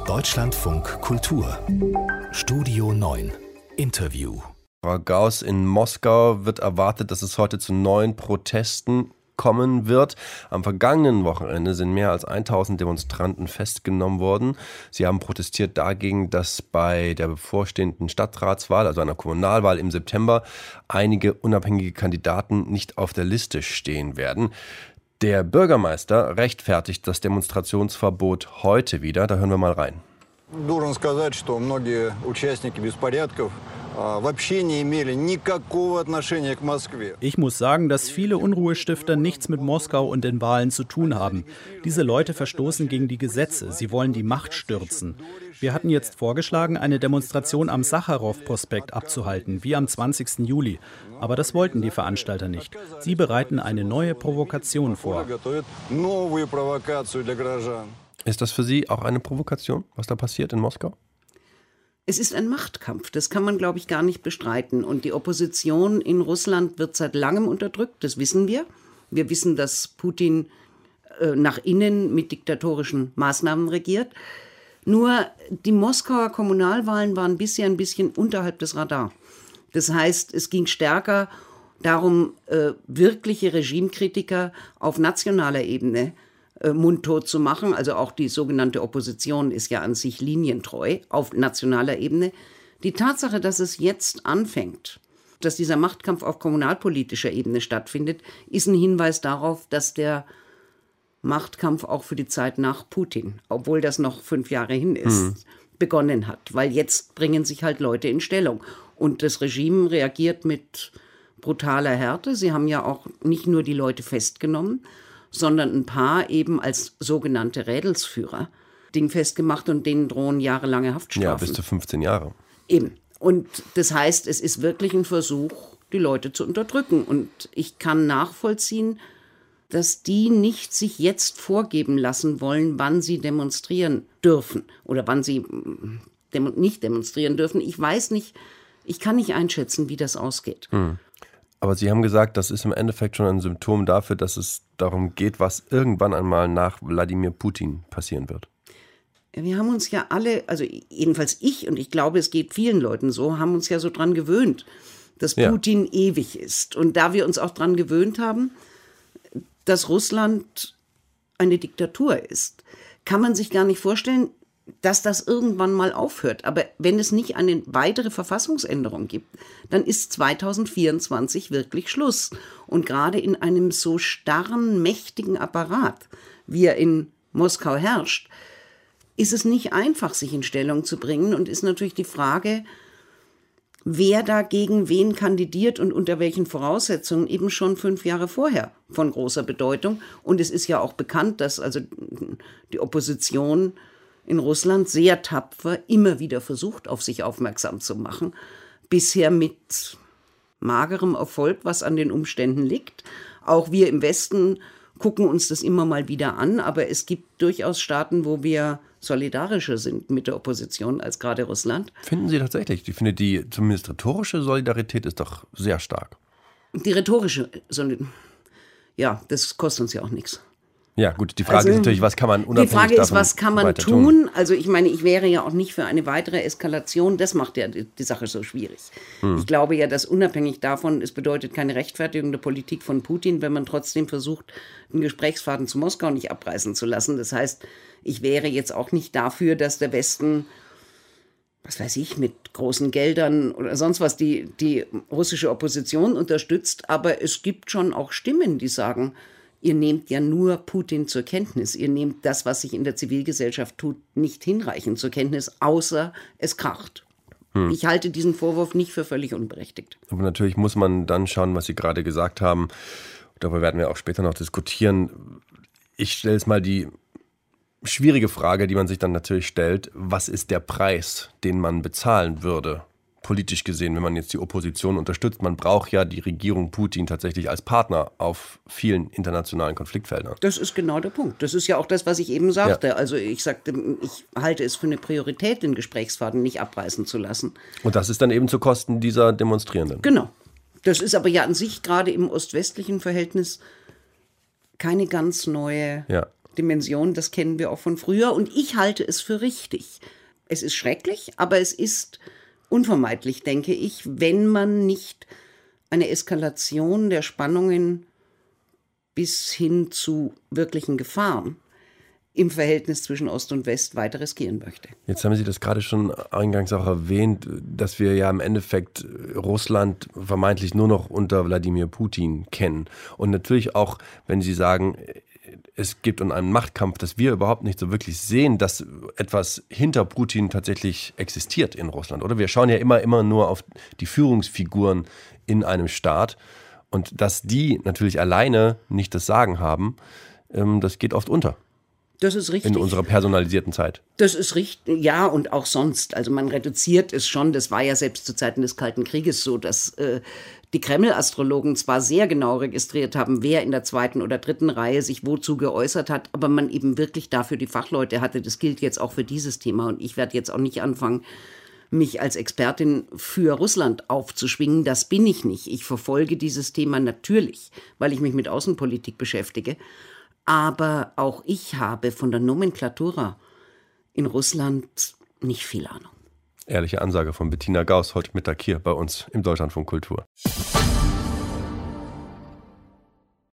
Deutschlandfunk Kultur Studio 9 Interview. Frau Gauss, in Moskau wird erwartet, dass es heute zu neuen Protesten kommen wird. Am vergangenen Wochenende sind mehr als 1000 Demonstranten festgenommen worden. Sie haben protestiert dagegen, dass bei der bevorstehenden Stadtratswahl, also einer Kommunalwahl im September, einige unabhängige Kandidaten nicht auf der Liste stehen werden. Der Bürgermeister rechtfertigt das Demonstrationsverbot heute wieder. Da hören wir mal rein. Должен сказать, что многие участники беспорядков вообще не имели никакого отношения к Москве. Ich muss sagen, dass viele Unruhestifter nichts mit Moskau und den Wahlen zu tun haben. Diese Leute verstoßen gegen die Gesetze. Sie wollen die Macht stürzen. Wir hatten jetzt vorgeschlagen, eine Demonstration am Sacharow-Prospekt abzuhalten, wie am 20. Juli. Aber das wollten die Veranstalter nicht. Sie bereiten eine neue Provokation vor. Ist das für Sie auch eine Provokation, was da passiert in Moskau? Es ist ein Machtkampf, das kann man, glaube ich, gar nicht bestreiten. Und die Opposition in Russland wird seit langem unterdrückt, das wissen wir. Wir wissen, dass Putin nach innen mit diktatorischen Maßnahmen regiert. Nur die Moskauer Kommunalwahlen waren bisher ein bisschen unterhalb des Radars. Das heißt, es ging stärker darum, wirkliche Regimekritiker auf nationaler Ebene mundtot zu machen. Also auch die sogenannte Opposition ist ja an sich linientreu auf nationaler Ebene. Die Tatsache, dass es jetzt anfängt, dass dieser Machtkampf auf kommunalpolitischer Ebene stattfindet, ist ein Hinweis darauf, dass der Machtkampf auch für die Zeit nach Putin, obwohl das noch 5 Jahre hin ist, begonnen hat. Weil jetzt bringen sich halt Leute in Stellung. Und das Regime reagiert mit brutaler Härte. Sie haben ja auch nicht nur die Leute festgenommen, sondern ein paar eben als sogenannte Rädelsführer dingfest gemacht und denen drohen jahrelange Haftstrafen. Ja, bis zu 15 Jahre. Eben. Und das heißt, es ist wirklich ein Versuch, die Leute zu unterdrücken. Und ich kann nachvollziehen, dass die nicht sich jetzt vorgeben lassen wollen, wann sie demonstrieren dürfen oder wann sie nicht demonstrieren dürfen. Ich weiß nicht, ich kann nicht einschätzen, wie das ausgeht. Aber Sie haben gesagt, das ist im Endeffekt schon ein Symptom dafür, dass es darum geht, was irgendwann einmal nach Wladimir Putin passieren wird. Wir haben uns ja alle, also jedenfalls ich und ich glaube, es geht vielen Leuten so, haben uns ja so dran gewöhnt, dass Putin ewig ist. Und da wir uns auch dran gewöhnt haben, dass Russland eine Diktatur ist, kann man sich gar nicht vorstellen, dass das irgendwann mal aufhört. Aber wenn es nicht eine weitere Verfassungsänderung gibt, dann ist 2024 wirklich Schluss. Und gerade in einem so starren, mächtigen Apparat, wie er in Moskau herrscht, ist es nicht einfach, sich in Stellung zu bringen. Und ist natürlich die Frage, wer da gegen wen kandidiert und unter welchen Voraussetzungen, eben schon 5 Jahre vorher von großer Bedeutung. Und es ist ja auch bekannt, dass also die Opposition in Russland sehr tapfer immer wieder versucht, auf sich aufmerksam zu machen. Bisher mit magerem Erfolg, was an den Umständen liegt. Auch wir im Westen gucken uns das immer mal wieder an, aber es gibt durchaus Staaten, wo wir solidarischer sind mit der Opposition als gerade Russland. Finden Sie tatsächlich? Ich finde, die zumindest rhetorische Solidarität ist doch sehr stark. Die rhetorische Solidarität, ja, das kostet uns ja auch nichts. Ja, gut, die Frage ist natürlich, was kann man unabhängig davon Die Frage ist, was kann man tun? Also ich meine, ich wäre ja auch nicht für eine weitere Eskalation. Das macht ja die Sache so schwierig. Ich glaube ja, dass unabhängig davon, es bedeutet keine Rechtfertigung der Politik von Putin, wenn man trotzdem versucht, den Gesprächsfaden zu Moskau nicht abreißen zu lassen. Das heißt, ich wäre jetzt auch nicht dafür, dass der Westen, was weiß ich, mit großen Geldern oder sonst was die russische Opposition unterstützt. Aber es gibt schon auch Stimmen, die sagen, ihr nehmt ja nur Putin zur Kenntnis. Ihr nehmt das, was sich in der Zivilgesellschaft tut, nicht hinreichend zur Kenntnis, außer es kracht. Ich halte diesen Vorwurf nicht für völlig unberechtigt. Aber natürlich muss man dann schauen, was Sie gerade gesagt haben. Darüber werden wir auch später noch diskutieren. Ich stelle jetzt mal die schwierige Frage, die man sich dann natürlich stellt. Was ist der Preis, den man bezahlen würde? Politisch gesehen, wenn man jetzt die Opposition unterstützt. Man braucht ja die Regierung Putin tatsächlich als Partner auf vielen internationalen Konfliktfeldern. Das ist genau der Punkt. Das ist ja auch das, was ich eben sagte. Ja. Also ich sagte, ich halte es für eine Priorität, den Gesprächsfaden nicht abreißen zu lassen. Und das ist dann eben zu Kosten dieser Demonstrierenden. Genau. Das ist aber ja an sich gerade im ost-westlichen Verhältnis keine ganz neue Dimension, das kennen wir auch von früher. Und ich halte es für richtig. Es ist schrecklich, aber es ist unvermeidlich, denke ich, wenn man nicht eine Eskalation der Spannungen bis hin zu wirklichen Gefahren im Verhältnis zwischen Ost und West weiter riskieren möchte. Jetzt haben Sie das gerade schon eingangs auch erwähnt, dass wir ja im Endeffekt Russland vermeintlich nur noch unter Wladimir Putin kennen. Und natürlich auch, wenn Sie sagen, es gibt einen Machtkampf, dass wir überhaupt nicht so wirklich sehen, dass etwas hinter Putin tatsächlich existiert in Russland. Oder wir schauen ja immer nur auf die Führungsfiguren in einem Staat. Und dass die natürlich alleine nicht das Sagen haben, das geht oft unter. Das ist richtig. In unserer personalisierten Zeit. Das ist richtig, ja, und auch sonst. Also man reduziert es schon. Das war ja selbst zu Zeiten des Kalten Krieges so, dass die Kreml-Astrologen zwar sehr genau registriert haben, wer in der 2. oder 3. Reihe sich wozu geäußert hat, aber man eben wirklich dafür die Fachleute hatte. Das gilt jetzt auch für dieses Thema. Und ich werde jetzt auch nicht anfangen, mich als Expertin für Russland aufzuschwingen. Das bin ich nicht. Ich verfolge dieses Thema natürlich, weil ich mich mit Außenpolitik beschäftige. Aber auch ich habe von der Nomenklatura in Russland nicht viel Ahnung. Ehrliche Ansage von Bettina Gauss heute Mittag hier bei uns im Deutschlandfunk Kultur.